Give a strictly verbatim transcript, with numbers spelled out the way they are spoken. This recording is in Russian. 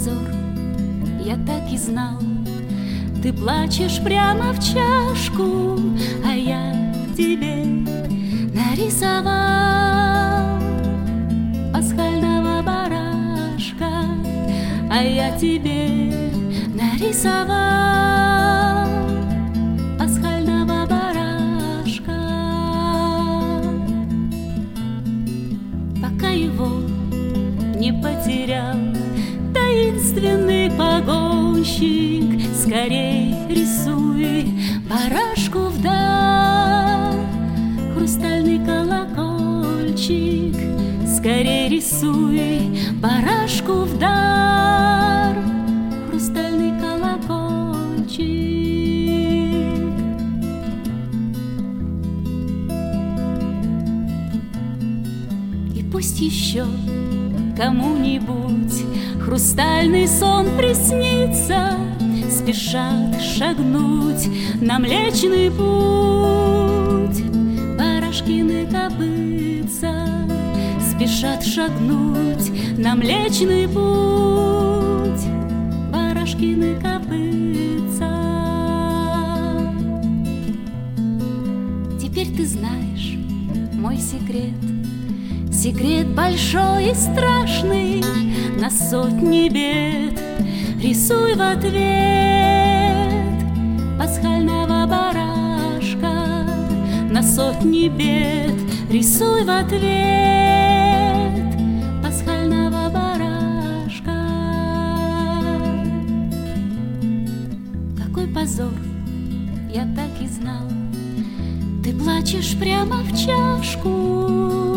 позор, я так и знал. Ты плачешь прямо в чашку, а я тебе нарисовал пасхального барашка, а я тебе нарисовал пасхального барашка. Пока его не потерял таинственный погонщик, скорей рисуй барашку вдаль хрустальный колокольчик, скорей рисуй барашку вдаль хрустальный колокольчик. И пусть еще кому-нибудь хрустальный сон приснится, спешат шагнуть на Млечный Путь барашкины копытца, спешат шагнуть на Млечный Путь барашкины копытца. Теперь ты знаешь мой секрет, секрет большой и страшный, на сотни бед рисуй в ответ пасхального барашка, на сотни бед рисуй в ответ пасхального барашка. Какой позор, я так и знал. Ты плачешь прямо в чашку,